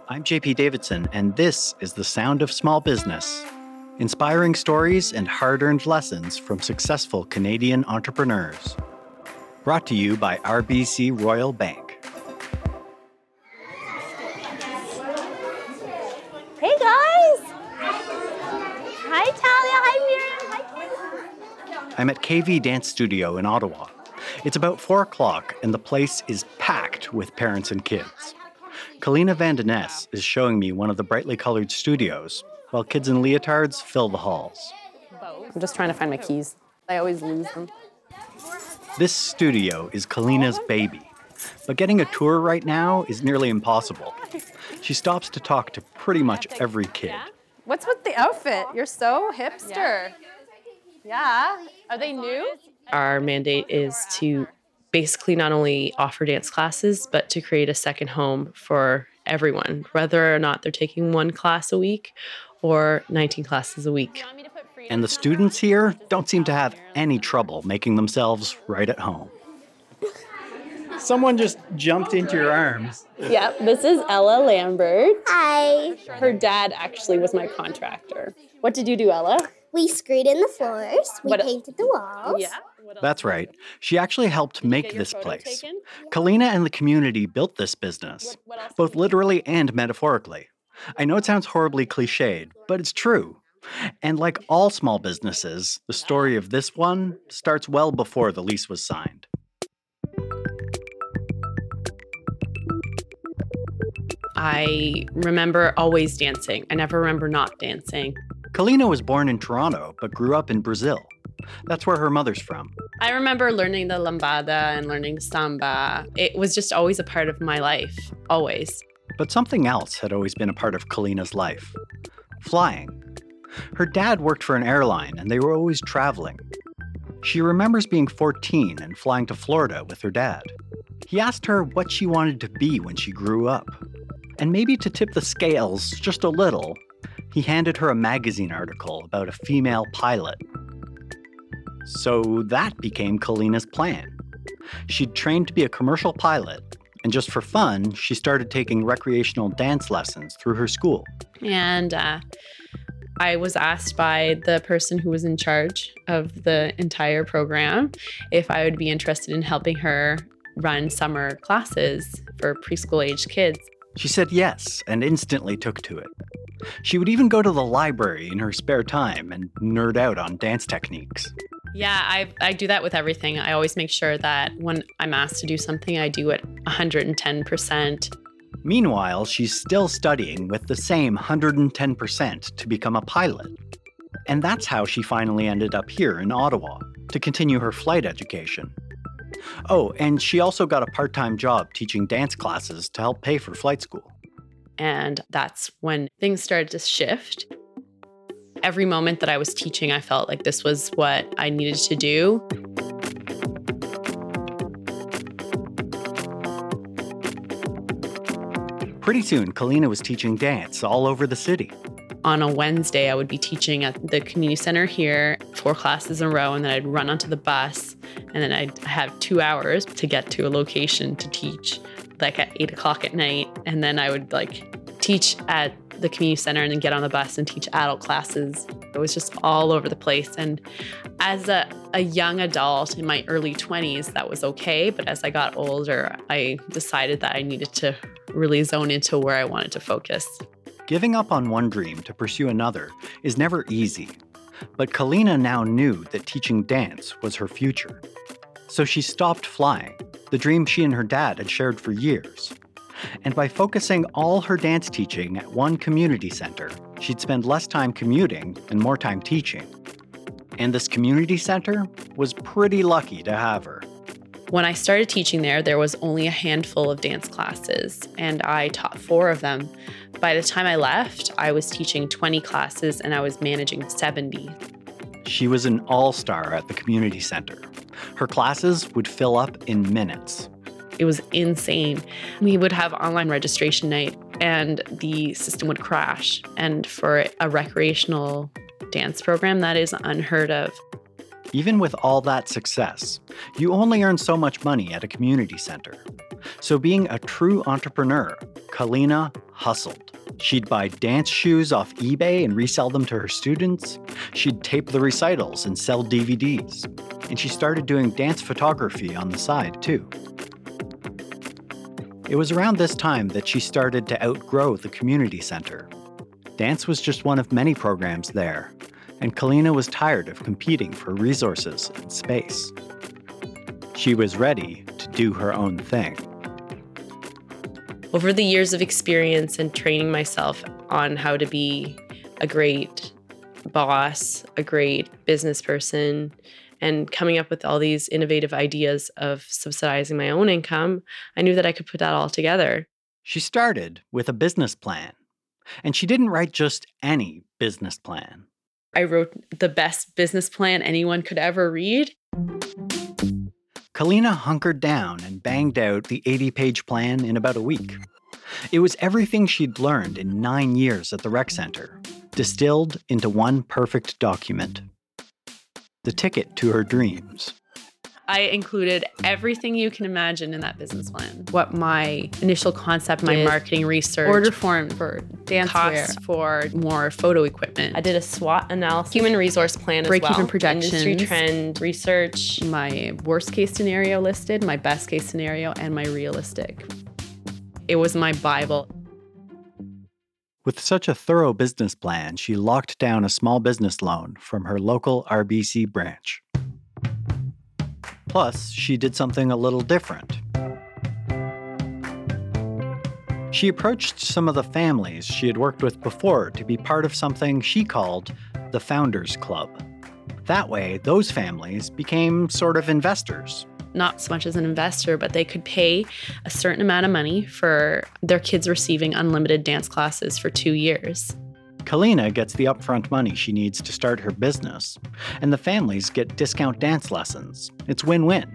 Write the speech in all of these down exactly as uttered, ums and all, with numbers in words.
I'm J P Davidson, and this is The Sound of Small Business. Inspiring stories and hard-earned lessons from successful Canadian entrepreneurs. Brought to you by R B C Royal Bank. Hey guys! Hi Talia, hi Miriam, hi. I'm at K V Dance Studio in Ottawa. It's about four o'clock, and the place is packed with parents and kids. Kalina Van Den Ness is showing me one of the brightly colored studios, while kids in leotards fill the halls. I'm just trying to find my keys. I always lose them. This studio is Kalina's baby, but getting a tour right now is nearly impossible. She stops to talk to pretty much every kid. What's with the outfit? You're so hipster. Yeah. Are they new? Our mandate is to basically not only offer dance classes, but to create a second home for everyone, whether or not they're taking one class a week or nineteen classes a week. And the students here don't seem to have any trouble making themselves right at home. Someone just jumped into your arms. Yep, this is Ella Lambert. Hi. Her dad actually was my contractor. What did you do, Ella? We screwed in the floors. We What- painted the walls. Yeah. That's right. She actually helped make your this photo place. taken? Kalina and the community built this business, What- what else both literally and metaphorically. I know it sounds horribly cliched, but it's true. And like all small businesses, the story of this one starts well before the lease was signed. I remember always dancing. I never remember not dancing. Kalina was born in Toronto, but grew up in Brazil. That's where her mother's from. I remember learning the lambada and learning samba. It was just always a part of my life, always. But something else had always been a part of Kalina's life. Flying. Her dad worked for an airline, and they were always traveling. She remembers being fourteen and flying to Florida with her dad. He asked her what she wanted to be when she grew up. And maybe to tip the scales just a little, he handed her a magazine article about a female pilot. So that became Kalina's plan. She'd trained to be a commercial pilot, and just for fun, she started taking recreational dance lessons through her school. And uh, I was asked by the person who was in charge of the entire program if I would be interested in helping her run summer classes for preschool-aged kids. She said yes and instantly took to it. She would even go to the library in her spare time and nerd out on dance techniques. Yeah, I I do that with everything. I always make sure that when I'm asked to do something, I do it one hundred ten percent. Meanwhile, she's still studying with the same one hundred ten percent to become a pilot. And that's how she finally ended up here in Ottawa, to continue her flight education. Oh, and she also got a part-time job teaching dance classes to help pay for flight school. And that's when things started to shift. Every moment that I was teaching, I felt like this was what I needed to do. Pretty soon, Kalina was teaching dance all over the city. On a Wednesday, I would be teaching at the community center here, four classes in a row, and then I'd run onto the bus, and then I'd have two hours to get to a location to teach, like at eight o'clock at night. And then I would like teach at the community center and then get on the bus and teach adult classes. It was just all over the place. And as a, a young adult in my early twenties, that was okay. But as I got older, I decided that I needed to really zone into where I wanted to focus. Giving up on one dream to pursue another is never easy. But Kalina now knew that teaching dance was her future. So she stopped flying, the dream she and her dad had shared for years. And by focusing all her dance teaching at one community center, she'd spend less time commuting and more time teaching. And this community center was pretty lucky to have her. When I started teaching there, there was only a handful of dance classes, and I taught four of them. By the time I left, I was teaching twenty classes and I was managing seventy. She was an all-star at the community center. Her classes would fill up in minutes. It was insane. We would have online registration night and the system would crash. And for a recreational dance program, that is unheard of. Even with all that success, you only earn so much money at a community center. So being a true entrepreneur, Kalina hustled. She'd buy dance shoes off eBay and resell them to her students. She'd tape the recitals and sell D V Ds. And she started doing dance photography on the side, too. It was around this time that she started to outgrow the community center. Dance was just one of many programs there, and Kalina was tired of competing for resources and space. She was ready to do her own thing. Over the years of experience and training myself on how to be a great boss, a great business person, and coming up with all these innovative ideas of subsidizing my own income, I knew that I could put that all together. She started with a business plan, and she didn't write just any business plan. I wrote the best business plan anyone could ever read. Kalina hunkered down and banged out the eighty-page plan in about a week. It was everything she'd learned in nine years at the rec center, distilled into one perfect document. The ticket to her dreams. I included everything you can imagine in that business plan. What my initial concept, my marketing research, order form for dance costs for more photo equipment. I did a SWOT analysis, human resource plan as well, break-even projections, industry trend research, my worst case scenario listed, my best case scenario, and my realistic. It was my Bible. With such a thorough business plan, she locked down a small business loan from her local R B C branch. Plus, she did something a little different. She approached some of the families she had worked with before to be part of something she called the Founders Club. That way, those families became sort of investors. Not so much as an investor, but they could pay a certain amount of money for their kids receiving unlimited dance classes for two years. Kalina gets the upfront money she needs to start her business, and the families get discount dance lessons. It's win-win.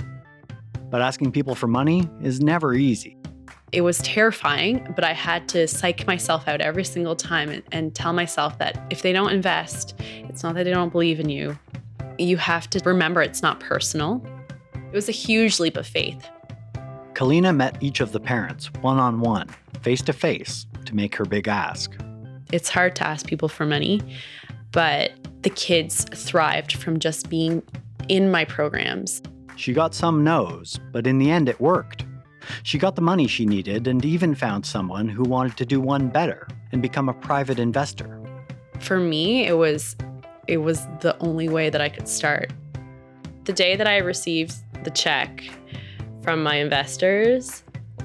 But asking people for money is never easy. It was terrifying, but I had to psych myself out every single time and, and tell myself that if they don't invest, it's not that they don't believe in you. You have to remember it's not personal. It was a huge leap of faith. Kalina met each of the parents one-on-one, face-to-face, to make her big ask. It's hard to ask people for money, but the kids thrived from just being in my programs. She got some no's, but in the end it worked. She got the money she needed and even found someone who wanted to do one better and become a private investor. For me, it was it was the only way that I could start. The day that I received the check from my investors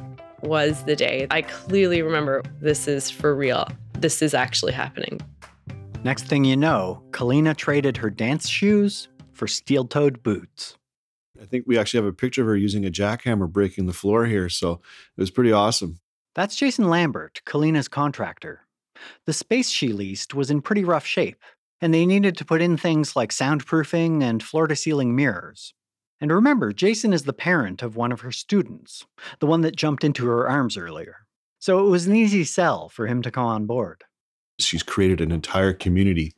was the day I clearly remember, this is for real. This is actually happening. Next thing you know, Kalina traded her dance shoes for steel-toed boots. I think we actually have a picture of her using a jackhammer breaking the floor here, so it was pretty awesome. That's Jason Lambert, Kalina's contractor. The space she leased was in pretty rough shape, and they needed to put in things like soundproofing and floor-to-ceiling mirrors. And remember, Jason is the parent of one of her students, the one that jumped into her arms earlier. So it was an easy sell for him to come on board. She's created an entire community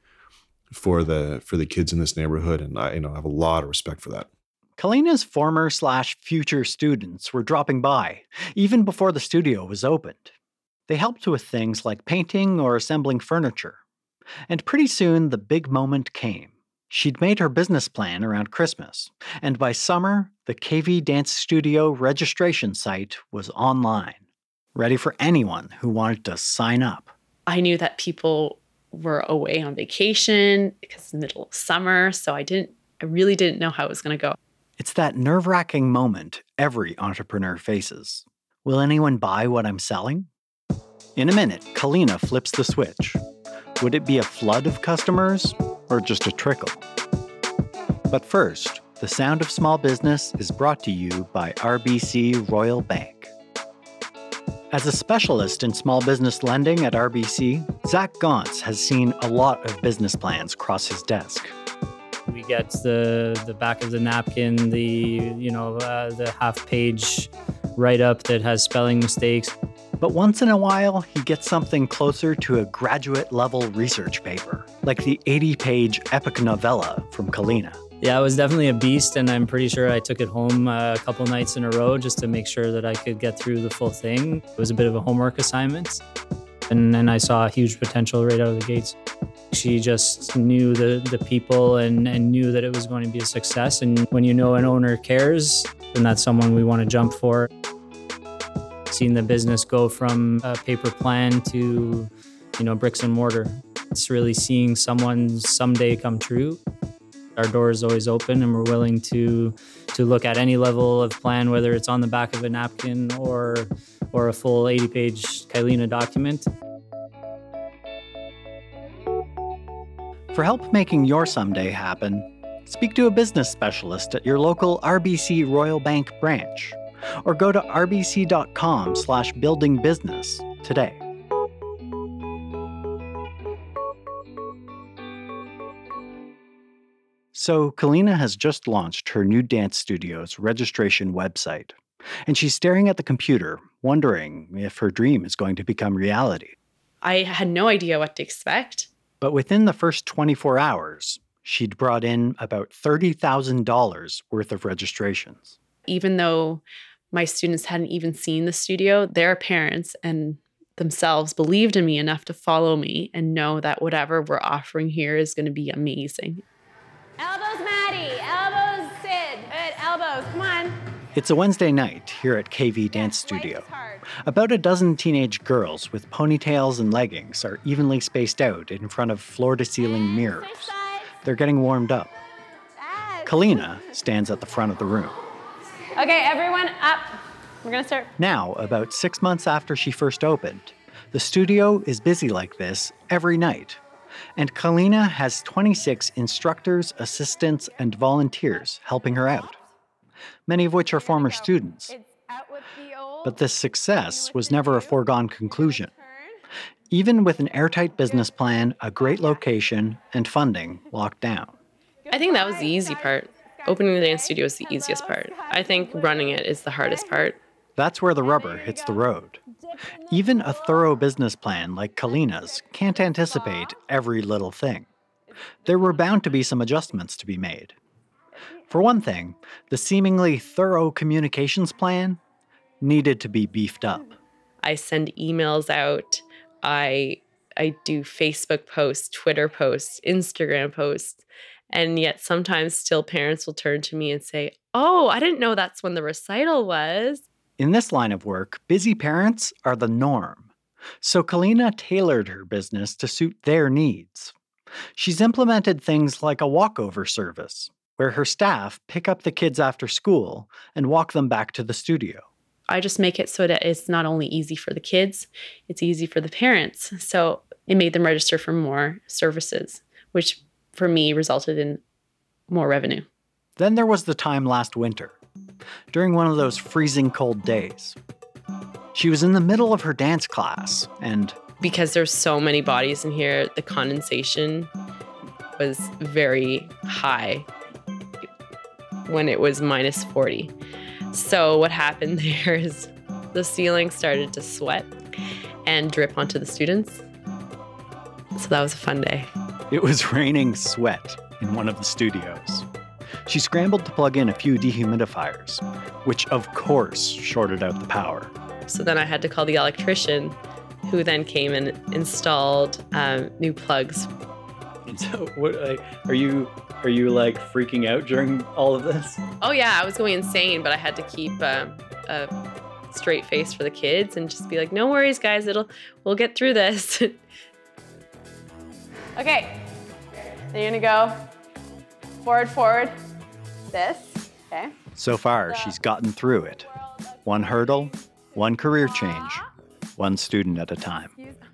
for the for the kids in this neighborhood, and I you know have a lot of respect for that. Kalina's former slash future students were dropping by, even before the studio was opened. They helped with things like painting or assembling furniture. And pretty soon, the big moment came. She'd made her business plan around Christmas, and by summer, the K V Dance Studio registration site was online, ready for anyone who wanted to sign up. I knew that people were away on vacation because it's the middle of summer, so I didn't, I really didn't know how it was going to go. It's that nerve-wracking moment every entrepreneur faces. Will anyone buy what I'm selling? In a minute, Kalina flips the switch. Would it be a flood of customers or just a trickle? But first, the Sound of Small Business is brought to you by R B C Royal Bank. As a specialist in small business lending at R B C, Zach Gauntz has seen a lot of business plans cross his desk. We get the the back of the napkin, the you know uh, the half-page write-up that has spelling mistakes. But once in a while, he gets something closer to a graduate-level research paper, like the eighty-page epic novella from Kalina. Yeah, it was definitely a beast, and I'm pretty sure I took it home uh, a couple nights in a row just to make sure that I could get through the full thing. It was a bit of a homework assignment. And then I saw a huge potential right out of the gates. She just knew the, the people and, and knew that it was going to be a success. And when you know an owner cares, then that's someone we want to jump for. Seeing the business go from a paper plan to, you know, bricks and mortar. It's really seeing someone someday come true. Our door is always open and we're willing to to look at any level of plan, whether it's on the back of a napkin or or a full eighty page Kylina document. For help making your someday happen, speak to a business specialist at your local R B C Royal Bank branch, or go to r b c dot com slash building business today. So, Kylina has just launched her new dance studio's registration website, and she's staring at the computer, wondering if her dream is going to become reality. I had no idea what to expect. But within the first twenty-four hours, she'd brought in about thirty thousand dollars worth of registrations. Even though my students hadn't even seen the studio, their parents and themselves believed in me enough to follow me and know that whatever we're offering here is going to be amazing. Elbows, Maddie. Elbows, Sid. Good. Elbows. Come on. It's a Wednesday night here at K V Dance Studio. About a dozen teenage girls with ponytails and leggings are evenly spaced out in front of floor-to-ceiling mirrors. They're getting warmed up. Kylina stands at the front of the room. Okay, everyone up. We're going to start. Now, about six months after she first opened, the studio is busy like this every night. And Kylina has twenty-six instructors, assistants, and volunteers helping her out, many of which are former students. But this success was never a foregone conclusion. Even with an airtight business plan, a great location, and funding locked down. I think that was the easy part. Opening the dance studio is the easiest part. I think running it is the hardest part. That's where the rubber hits the road. Even a thorough business plan like Kylina's can't anticipate every little thing. There were bound to be some adjustments to be made. For one thing, the seemingly thorough communications plan needed to be beefed up. I send emails out. I I do Facebook posts, Twitter posts, Instagram posts. And yet sometimes still parents will turn to me and say, "Oh, I didn't know that's when the recital was." In this line of work, busy parents are the norm. So Kylina tailored her business to suit their needs. She's implemented things like a walkover service, where her staff pick up the kids after school and walk them back to the studio. I just make it so that it's not only easy for the kids, it's easy for the parents. So it made them register for more services, which for me resulted in more revenue. Then there was the time last winter, during one of those freezing cold days. She was in the middle of her dance class and... because there's so many bodies in here, the condensation was very high when it was minus forty. So what happened there is the ceiling started to sweat and drip onto the students. So that was a fun day. It was raining sweat in one of the studios. She scrambled to plug in a few dehumidifiers, which of course shorted out the power. So then I had to call the electrician, who then came and installed um, new plugs. And so, what, like, are you are you like freaking out during all of this? Oh yeah, I was going insane, but I had to keep uh, a straight face for the kids and just be like, "No worries, guys, it'll we'll get through this." Okay, so you're gonna go forward, forward, this, okay? So far, she's gotten through it. One hurdle, one career change, one student at a time.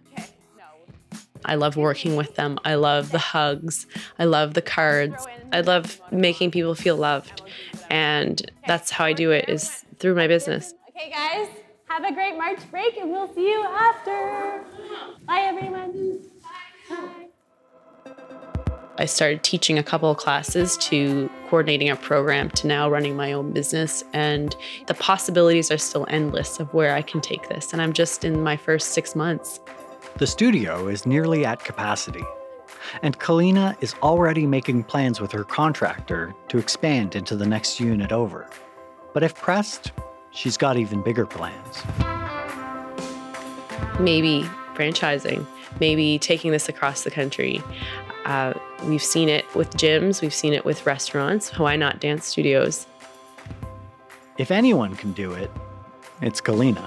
I love working with them. I love the hugs. I love the cards. I love making people feel loved. And that's how I do it, is through my business. Okay, guys, have a great March break, and we'll see you after. Bye, everyone. Bye. I started teaching a couple of classes to coordinating a program to now running my own business. And the possibilities are still endless of where I can take this. And I'm just in my first six months. The studio is nearly at capacity. And Kylina is already making plans with her contractor to expand into the next unit over. But if pressed, she's got even bigger plans. Maybe franchising, maybe taking this across the country. Uh, we've seen it with gyms, we've seen it with restaurants. Why not dance studios? If anyone can do it, it's Kalina.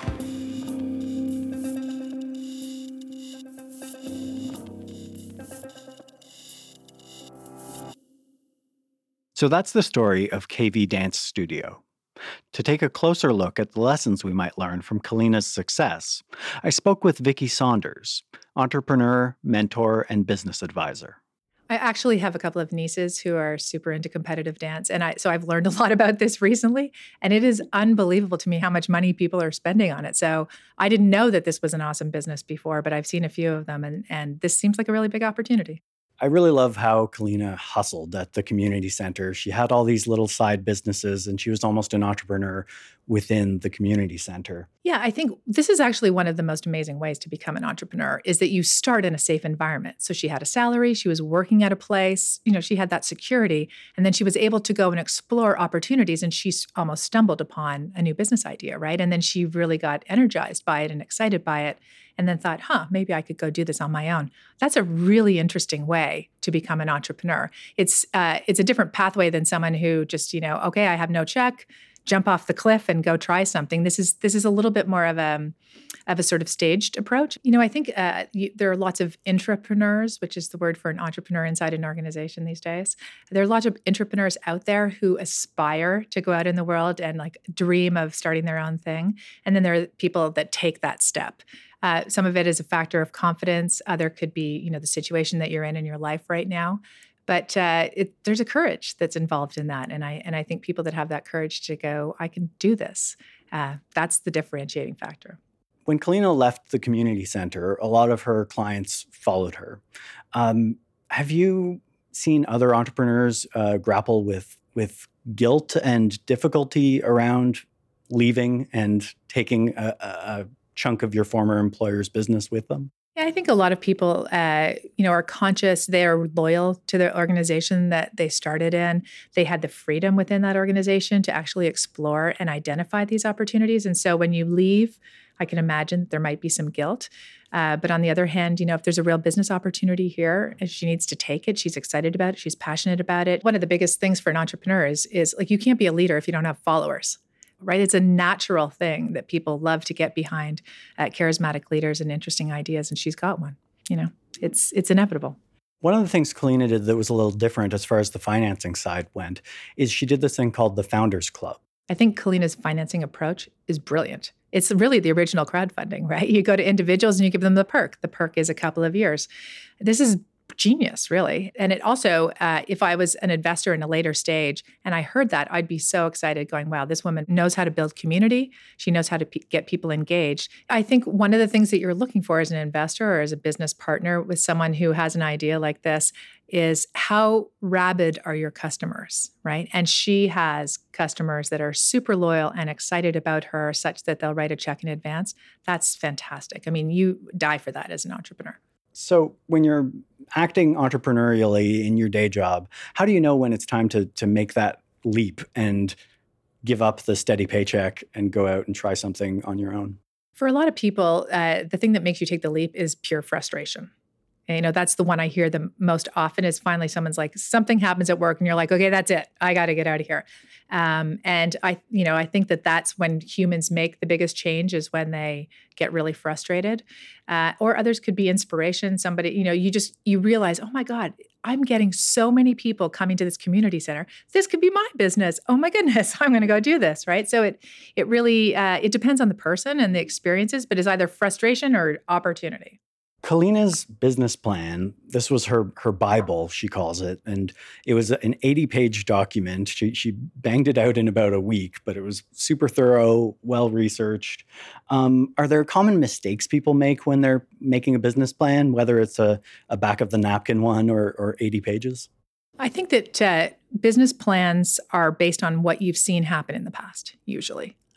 So that's the story of K V Dance Studio. To take a closer look at the lessons we might learn from Kalina's success, I spoke with Vicki Saunders, entrepreneur, mentor, and business advisor. I actually have a couple of nieces who are super into competitive dance. And I so I've learned a lot about this recently. And it is unbelievable to me how much money people are spending on it. So I didn't know that this was an awesome business before, but I've seen a few of them. And, and this seems like a really big opportunity. I really love how Kalina hustled at the community center. She had all these little side businesses, and she was almost an entrepreneur within the community center. Yeah, I think this is actually one of the most amazing ways to become an entrepreneur is that you start in a safe environment. So she had a salary, she was working at a place, you know, she had that security, and then she was able to go and explore opportunities, and she almost stumbled upon a new business idea, right? And then she really got energized by it and excited by it, and then thought, huh, maybe I could go do this on my own. That's a really interesting way to become an entrepreneur. It's uh, it's a different pathway than someone who just, you know, okay, I have no check, jump off the cliff and go try something. This is this is a little bit more of a of a sort of staged approach. You know, I think uh, you, there are lots of intrapreneurs, which is the word for an entrepreneur inside an organization these days. There are lots of entrepreneurs out there who aspire to go out in the world and like dream of starting their own thing. And then there are people that take that step. Uh, some of it is a factor of confidence. Other could be, you know, the situation that you're in in your life right now. But uh, it, there's a courage that's involved in that, and I and I think people that have that courage to go, I can do this. Uh, that's the differentiating factor. When Kalina left the community center, a lot of her clients followed her. Um, have you seen other entrepreneurs uh, grapple with with guilt and difficulty around leaving and taking a, a chunk of your former employer's business with them? Yeah, I think a lot of people, uh, you know, are conscious. They are loyal to the organization that they started in. They had the freedom within that organization to actually explore and identify these opportunities. And so when you leave, I can imagine that there might be some guilt. Uh, but on the other hand, you know, if there's a real business opportunity here, and she needs to take it, she's excited about it, she's passionate about it. One of the biggest things for an entrepreneur is, is like, you can't be a leader if you don't have followers. Right? It's a natural thing that people love to get behind uh, charismatic leaders and interesting ideas, and she's got one. You know, it's it's inevitable. One of the things Kalina did that was a little different as far as the financing side went is she did this thing called the Founders Club. I think Kalina's financing approach is brilliant. It's really the original crowdfunding, right? You go to individuals and you give them the perk. The perk is a couple of years. This is genius, really. And it also, uh, if I was an investor in a later stage and I heard that, I'd be so excited going, wow, this woman knows how to build community. She knows how to p- get people engaged. I think one of the things that you're looking for as an investor or as a business partner with someone who has an idea like this is how rabid are your customers, right? And she has customers that are super loyal and excited about her such that they'll write a check in advance. That's fantastic. I mean, you die for that as an entrepreneur. So when you're acting entrepreneurially in your day job, how do you know when it's time to to make that leap and give up the steady paycheck and go out and try something on your own? For a lot of people, uh, the thing that makes you take the leap is pure frustration. And, you know, that's the one I hear the most often is finally someone's like, something happens at work and you're like, okay, that's it. I got to get out of here. Um, and I, you know, I think that that's when humans make the biggest change is when they get really frustrated. Uh, or others could be inspiration. Somebody, you know, you just, you realize, oh my God, I'm getting so many people coming to this community center. This could be my business. Oh my goodness, I'm going to go do this, right? So it, it really, uh, it depends on the person and the experiences, but it's either frustration or opportunity. Kalina's business plan, this was her her Bible, she calls it, and it was an eighty-page document. She she banged it out in about a week, but it was super thorough, well-researched. Um, are there common mistakes people make when they're making a business plan, whether it's a, a back-of-the-napkin one or, or eighty pages? I think that uh, business plans are based on what you've seen happen in the past, usually.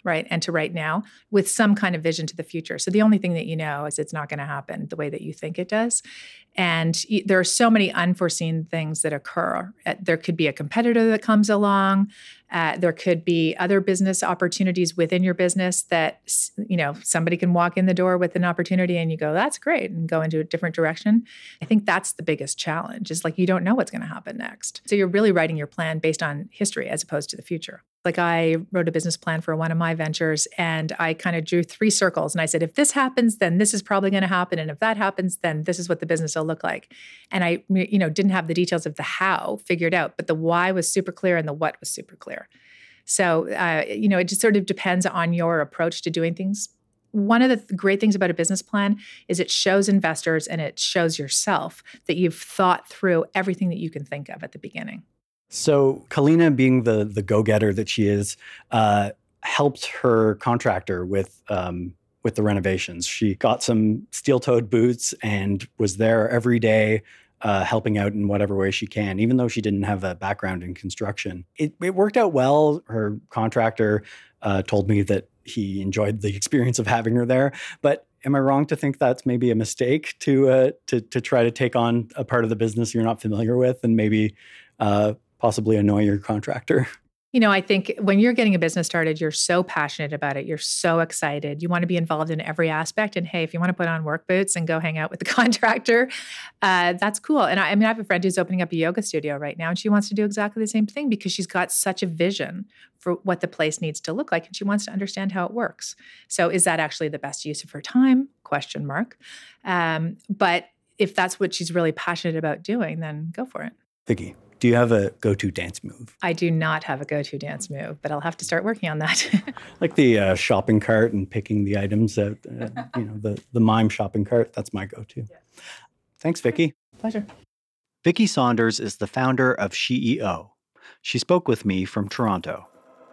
right? And to right now with some kind of vision to the future. So the only thing that you know is it's not going to happen the way that you think it does. And there are so many unforeseen things that occur. There could be a competitor that comes along. Uh, there could be other business opportunities within your business that, you know, somebody can walk in the door with an opportunity and you go, that's great, and go into a different direction. I think that's the biggest challenge, is like you don't know what's going to happen next. So you're really writing your plan based on history as opposed to the future. Like I wrote a business plan for one of my ventures and I kind of drew three circles and I said, if this happens, then this is probably going to happen. And if that happens, then this is what the business will look like. And I, you know, didn't have the details of the how figured out, but the why was super clear and the what was super clear. So, uh, you know, it just sort of depends on your approach to doing things. One of the th- great things about a business plan is it shows investors and it shows yourself that you've thought through everything that you can think of at the beginning. So Kalina, being the the go-getter that she is, uh, helped her contractor with um, with the renovations. She got some steel-toed boots and was there every day, uh, helping out in whatever way she can, even though she didn't have a background in construction. It, it worked out well. Her contractor uh, told me that he enjoyed the experience of having her there. But am I wrong to think that's maybe a mistake to uh, to to try to take on a part of the business you're not familiar with and maybe uh, possibly annoy your contractor? You know, I think when you're getting a business started, you're so passionate about it. You're so excited. You want to be involved in every aspect. And hey, if you want to put on work boots and go hang out with the contractor, uh, that's cool. And I, I mean, I have a friend who's opening up a yoga studio right now, and she wants to do exactly the same thing because she's got such a vision for what the place needs to look like, and she wants to understand how it works. So, is that actually the best use of her time? Question mark. Um, but if that's what she's really passionate about doing, then go for it. Vicky, do you have a go-to dance move? I do not have a go-to dance move, but I'll have to start working on that. Like the uh, shopping cart and picking the items out, uh, you know, the, the mime shopping cart. That's my go-to. Yeah. Thanks, Vicky. Pleasure. Vicky Saunders is the founder of She E O. She spoke with me from Toronto.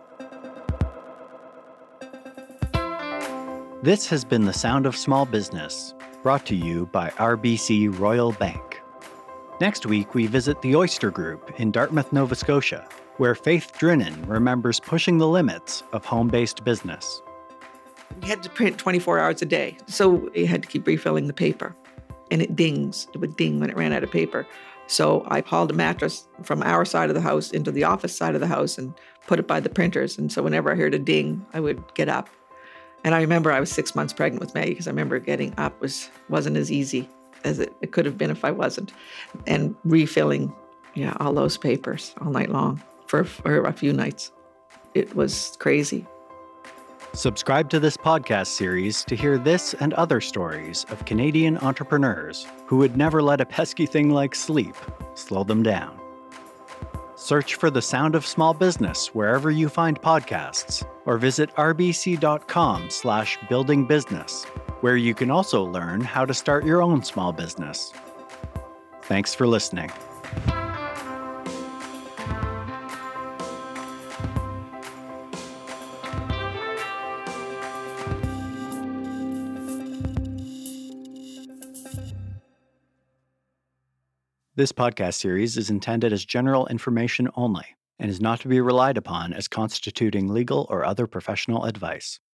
This has been The Sound of Small Business, brought to you by R B C Royal Bank. Next week, we visit the Oyster Group in Dartmouth, Nova Scotia, where Faith Drinnen remembers pushing the limits of home-based business. We had to print twenty-four hours a day, so you had to keep refilling the paper. And it dings. It would ding when it ran out of paper. So I hauled a mattress from our side of the house into the office side of the house and put it by the printers. And so whenever I heard a ding, I would get up. And I remember I was six months pregnant with Maggie because I remember getting up was, wasn't as easy as it, it could have been if I wasn't. And refilling, yeah, all those papers all night long for, for a few nights. It was crazy. Subscribe to this podcast series to hear this and other stories of Canadian entrepreneurs who would never let a pesky thing like sleep slow them down. Search for The Sound of Small Business wherever you find podcasts, or visit rbc.com slash building business, where you can also learn how to start your own small business. Thanks for listening. This podcast series is intended as general information only and is not to be relied upon as constituting legal or other professional advice.